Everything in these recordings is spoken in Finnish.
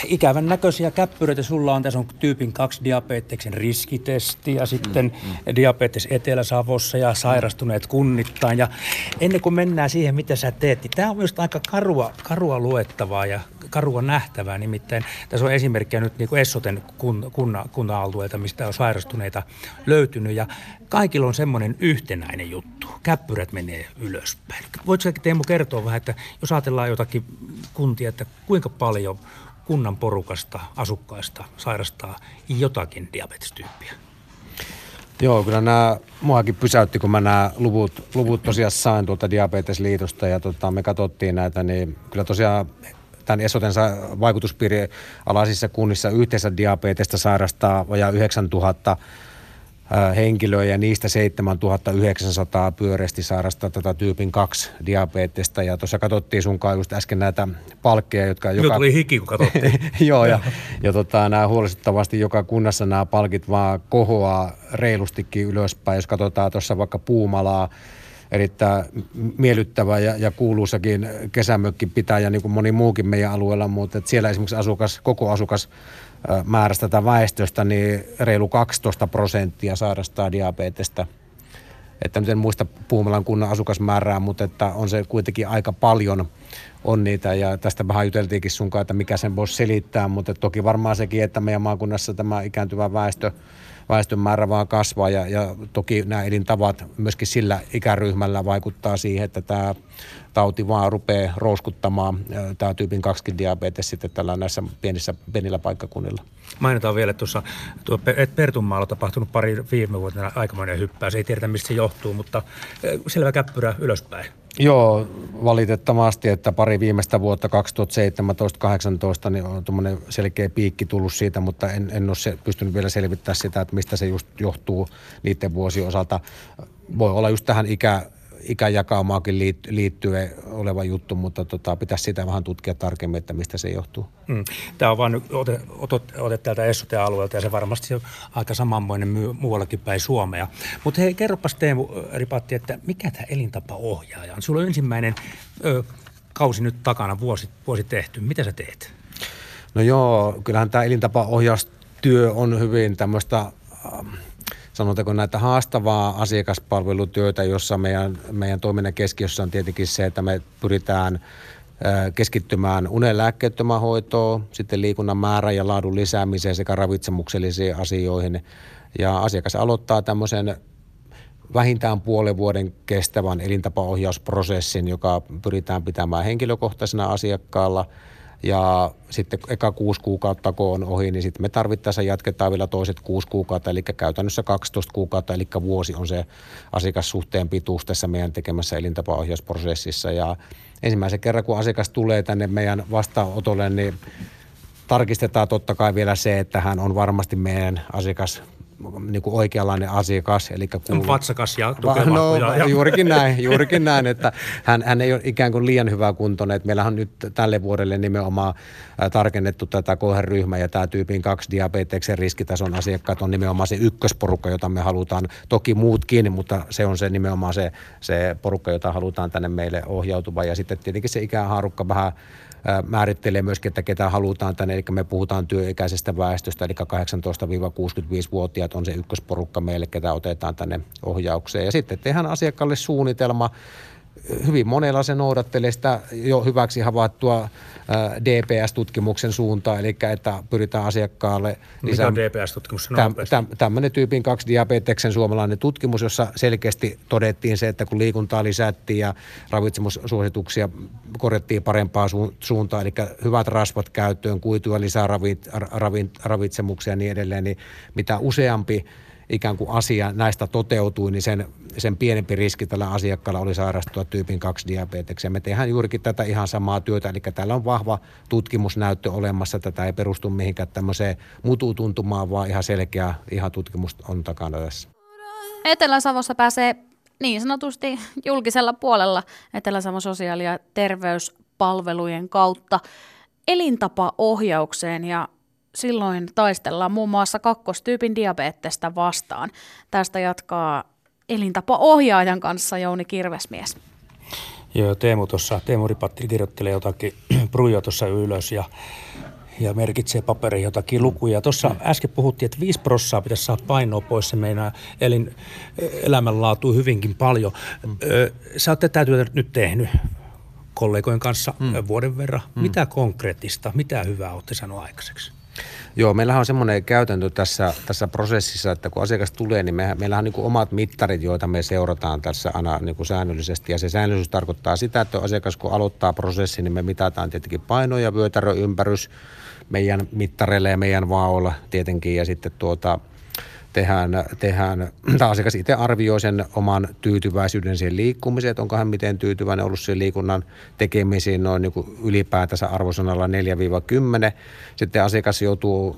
ikävän näköisiä käppyröitä sulla on. Tässä on tyypin 2 diabeteksen riskitesti ja sitten diabetes Etelä-Savossa ja sairastuneet kunnittain. Ja ennen kuin mennään siihen, mitä sä teet, niin tämä on myös aika karua luettavaa ja karua nähtävää. Nimittäin tässä on esimerkkejä nyt niin kuin Essoten kunta-alueelta, mistä on sairastuneita löytynyt. Ja kaikilla on semmoinen yhtenäinen juttu. Käppyrät menee ylöspäin. Voitko Teemu kertoa vähän, että jos ajatellaan jotakin kuntia, että kuinka paljon kunnan porukasta, asukkaista sairastaa jotakin diabetestyyppiä? Joo, kyllä nämä muakin pysäytti, kun mä nämä luvut tosiaan sain tuolta Diabetesliitosta ja me katsottiin näitä, niin kyllä tosiaan tämän Essoten vaikutuspiirin alaisissa kunnissa yhteensä diabetesta sairastaa vajaa 9000 henkilöä ja niistä 7900 pyöreästi sairastaa tätä tyypin 2 diabetesta. Ja tuossa katsottiin sunkaan just äsken näitä palkkeja, jotka... Minulla tuli hiki, kun katsottiin. Joo, ja nämä huolestuttavasti joka kunnassa nämä palkit vaan kohoaa reilustikin ylöspäin. Jos katsotaan tuossa vaikka Puumalaa, erittäin miellyttävä ja kuuluisakin kesämökki pitää ja niin kuin moni muukin meidän alueella, mutta siellä esimerkiksi koko asukasmäärästä tai väestöstä niin reilu 12% sairastaa diabetesta. Että nyt en muista Puumalan kunnan asukasmäärää, mutta että on se kuitenkin aika paljon on niitä ja tästä vähän juteltiinkin sunkaan, että mikä sen voisi selittää, mutta toki varmaan sekin, että meidän maakunnassa tämä ikääntyvä väestön määrä vaan kasvaa ja toki nämä elintavat myöskin sillä ikäryhmällä vaikuttaa siihen, että tämä tauti vaan rupeaa rouskuttamaan tämä tyypin 2 diabetes sitten tällä näissä pienillä paikkakunnilla. Mainitaan vielä, että Pertunmaalla on tapahtunut viime vuotena aikamoinen hyppäys. Ei tiedetä, mistä se johtuu, mutta selvä käppyrä ylöspäin. Joo, valitettavasti, että pari viimeistä vuotta 2017-2018 niin on tuommoinen selkeä piikki tullut siitä, mutta en ole pystynyt vielä selvittämään sitä, että mistä se just johtuu niiden vuosien osalta. Voi olla just tähän ikäjakaumaakin liittyen oleva juttu, mutta pitäisi sitä vähän tutkia tarkemmin, että mistä se johtuu. Tämä on vaan ote täältä Essoten alueelta ja se varmasti on aika samanmoinen muuallakin päin Suomea. Mutta hei, kerropas Teemu Ripatti, että mikä tämä elintapaohjaaja on? Sulla on ensimmäinen kausi nyt takana, vuosi tehty. Mitä sä teet? No joo, kyllähän tämä elintapaohjaustyö on hyvin tämmöistä... Sanotaanko näitä haastavaa asiakaspalvelutyötä, jossa meidän toiminnan keskiössä on tietenkin se, että me pyritään keskittymään unen lääkkeettömään hoitoon, sitten liikunnan määrän ja laadun lisäämiseen sekä ravitsemuksellisiin asioihin. Ja asiakas aloittaa tämmöisen vähintään puolen vuoden kestävän elintapaohjausprosessin, joka pyritään pitämään henkilökohtaisena asiakkaalla. Ja sitten eka 6 kuukautta, kun on ohi, niin sitten me tarvittaessa jatketaan vielä toiset 6 kuukautta, eli käytännössä 12 kuukautta, eli vuosi on se asiakassuhteen pituus tässä meidän tekemässä elintapaohjausprosessissa. Ja ensimmäisen kerran, kun asiakas tulee tänne meidän vastaanotolle, niin tarkistetaan totta kai vielä se, että hän on varmasti meidän asiakas, niin kuin oikeanlainen asiakas. Eli on vatsakas ja tukeva. Juurikin näin, että hän ei ole ikään kuin liian hyvä kuntoinen. Meillähän on nyt tälle vuodelle nimenomaan tarkennettu tätä kohderyhmää ja tämä tyypin 2 diabeteksen riskitason asiakkaat on nimenomaan se ykkösporukka, jota me halutaan, toki muutkin, mutta se on se nimenomaan se porukka, jota halutaan tänne meille ohjautuva. Ja sitten tietenkin se ikähaarukka vähän määrittelee myöskin, että ketä halutaan tänne, eli me puhutaan työikäisestä väestöstä, eli 18-65-vuotiaat on se ykkösporukka meille, ketä otetaan tänne ohjaukseen. Ja sitten tehdään asiakkaalle suunnitelma. Hyvin monella se noudattelee sitä jo hyväksi havaittua DPS-tutkimuksen suuntaan, eli että pyritään asiakkaalle lisäämään. Mikä on DPS-tutkimus? Tämmöinen tyypin 2 diabeteksen suomalainen tutkimus, jossa selkeästi todettiin se, että kun liikuntaa lisättiin ja ravitsemussuosituksia korjattiin parempaan suuntaan, eli hyvät rasvat käyttöön, kuitua lisää ravitsemuksia ja niin edelleen, niin mitä useampi ikään kuin asia näistä toteutui, niin sen pienempi riski tällä asiakkaalla oli sairastua tyypin 2 diabetekseen. Me tehdään juurikin tätä ihan samaa työtä, eli täällä on vahva tutkimusnäyttö olemassa. Tätä ei perustu mihinkään tämmöiseen mututuntumaan, vaan ihan selkeä ihan tutkimus on takana tässä. Etelä-Savossa pääsee niin sanotusti julkisella puolella Etelä-Savon sosiaali- ja terveyspalvelujen kautta elintapaohjaukseen ja silloin taistellaan muun muassa 2-tyypin diabetesta vastaan. Tästä jatkaa elintapaohjaajan kanssa Jouni Kirvesmies. Joo, Teemu Ripatti kirjoittelee jotakin prujoa tuossa ylös ja merkitsee paperiin jotakin lukuja. Tuossa äsken puhuttiin, että 5% pitäisi saada painoa pois, se meinaa elämänlaatu hyvinkin paljon. Sä oot tätä työtä nyt tehnyt kollegojen kanssa vuoden verran. Mitä konkreettista, mitä hyvää olette saanut aikaiseksi? Joo, meillähän on semmoinen käytäntö tässä prosessissa, että kun asiakas tulee, niin meillähän on niin kuin omat mittarit, joita me seurataan tässä aina niin kuin säännöllisesti. Ja se säännöllisyys tarkoittaa sitä, että asiakas kun aloittaa prosessin, niin me mitataan tietenkin paino ja vyötäröympärys meidän mittareilla ja meidän vaoilla tietenkin. Ja sitten tämä asiakas itse arvioi sen oman tyytyväisyyden siihen liikkumiseen, että onko hän miten tyytyväinen ollut siihen liikunnan tekemisiin noin niin kuin ylipäätänsä arvosanalla 4-10. Sitten asiakas joutuu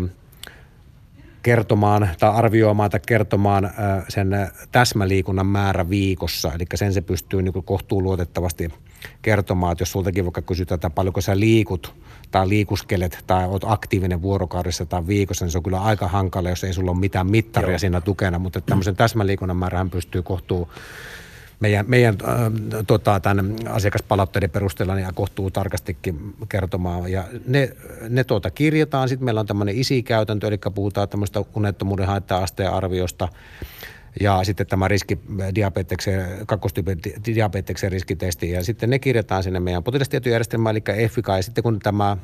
kertomaan tai arvioimaan tai kertomaan sen täsmäliikunnan määrä viikossa, eli sen se pystyy niin kuin kohtuuluotettavasti kertomaan, että jos sultakin vaikka kysytään, että paljonko sä liikut tai liikuskelet tai oot aktiivinen vuorokaudessa tai viikossa, niin se on kyllä aika hankala, jos ei sulla ole mitään mittaria siinä tukena, mutta tämmöisen täsmäliikunnan määrän pystyy kohtuu meidän tämän asiakaspalautteiden perusteella niin kohtuu tarkastikin kertomaan. Ja ne kirjataan. Sitten meillä on tämmöinen ISI-käytäntö, eli puhutaan tämmöistä unettomuuden haitta-asteen arviosta. Ja sitten tämä kakkostyypin diabeteksen riskitesti. Ja sitten ne kirjataan sinne meidän potilastietojärjestelmään, eli EFICA. Ja sitten kun tämä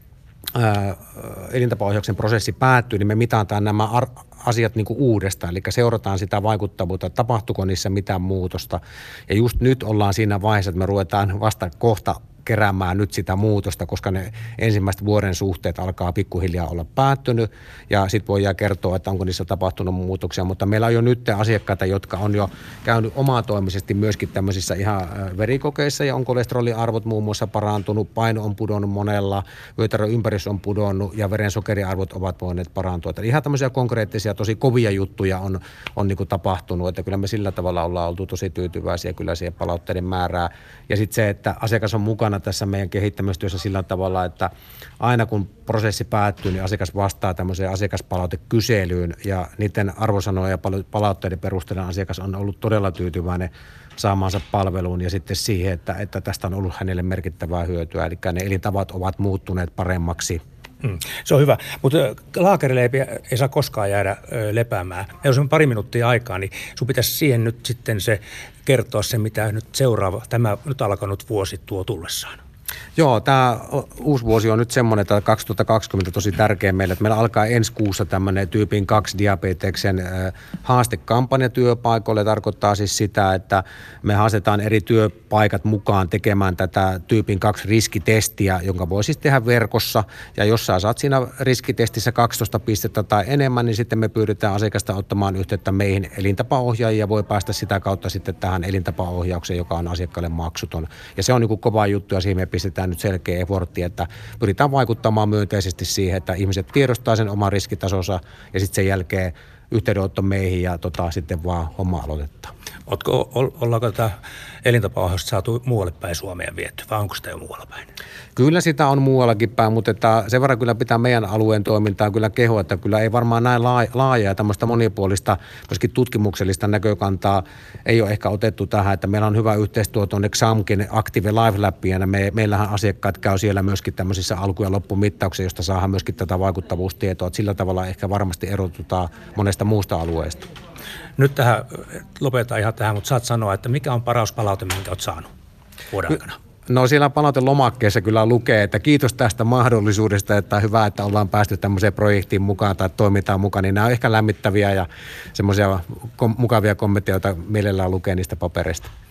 elintapaohjauksen prosessi päättyy, niin me mitataan nämä asiat niin kuin uudestaan, eli seurataan sitä vaikuttavuutta, tapahtuuko niissä mitään muutosta. Ja just nyt ollaan siinä vaiheessa, että me ruvetaan vasta kohta keräämään nyt sitä muutosta, koska ne ensimmäiset vuoden suhteet alkaa pikkuhiljaa olla päättynyt ja sitten voidaan kertoa, että onko niissä tapahtunut muutoksia, mutta meillä on jo nyt asiakkaita, jotka on jo käynyt omatoimisesti myöskin tämmöisissä ihan verikokeissa ja on kolesteroliarvot muun muassa parantunut, paino on pudonnut monella, vyötäröympärys on pudonnut ja verensokeriarvot ovat voineet parantua. Että ihan tämmöisiä konkreettisia, tosi kovia juttuja on niin kuin tapahtunut, että kyllä me sillä tavalla ollaan oltu tosi tyytyväisiä kyllä siihen palautteiden määrää ja sitten se, että asiakas on mukana tässä meidän kehittämistyössä sillä tavalla, että aina kun prosessi päättyy, niin asiakas vastaa tämmöiseen asiakaspalautekyselyyn ja niiden arvosanoja ja palautteiden perusteella asiakas on ollut todella tyytyväinen saamaansa palveluun ja sitten siihen, että tästä on ollut hänelle merkittävää hyötyä, eli ne elintavat ovat muuttuneet paremmaksi. Se on hyvä, mutta laakereileipi ei saa koskaan jäädä lepäämään. Jos on pari minuuttia aikaa, niin sun pitäisi siihen nyt sitten kertoa se, mitä nyt tämä nyt alkanut vuosi tuo tullessaan. Joo, tämä uusi vuosi on nyt semmoinen, että 2020 tosi tärkeä meille, että meillä alkaa ensi kuussa tämmöinen tyypin 2 diabeteksen haastekampanja työpaikoille. Tarkoittaa siis sitä, että me haastetaan eri työpaikat mukaan tekemään tätä tyypin 2 riskitestiä, jonka voi siis tehdä verkossa. Ja jos sä saat siinä riskitestissä 12 pistettä tai enemmän, niin sitten me pyydetään asiakasta ottamaan yhteyttä meihin. Elintapaohjaajia voi päästä sitä kautta sitten tähän elintapaohjaukseen, joka on asiakkaalle maksuton. Ja se on niin kuin kova juttu ja siihen me pistetään nyt selkeä efortti, että pyritään vaikuttamaan myönteisesti siihen, että ihmiset tiedostaa sen oman riskitasonsa ja sitten sen jälkeen yhteydenotto meihin ja sitten vaan homma aloitetaan. Ollaanko tätä elintapaohjausta saatu muualle päin Suomeen viety vai onko sitä jo muualla päin? Kyllä sitä on muuallakin päin, mutta että sen verran kyllä pitää meidän alueen toimintaa kyllä kehoa, että kyllä ei varmaan näin laajaa ja tämmöistä monipuolista, myöskin tutkimuksellista näkökantaa ei ole ehkä otettu tähän, että meillä on hyvä yhteistyö tuonne XAMKin Active Life Labiin ja meillähän asiakkaat käy siellä myöskin tämmöisissä alku- ja loppumittauksissa, josta saadaan myöskin tätä vaikuttavuustietoa, että sillä tavalla ehkä varmasti erotutaan monesta muusta alueesta. Nyt lopetetaan ihan tähän, mutta saat sanoa, että mikä on paras palaute, minkä olet saanut vuoden aikana? No siellä palautelomakkeessa kyllä lukee, että kiitos tästä mahdollisuudesta, että hyvä, että ollaan päästy tämmöiseen projektiin mukaan tai toimintaan mukaan, niin nämä on ehkä lämmittäviä ja semmoisia mukavia kommentteja, joita mielellään lukee niistä papereista.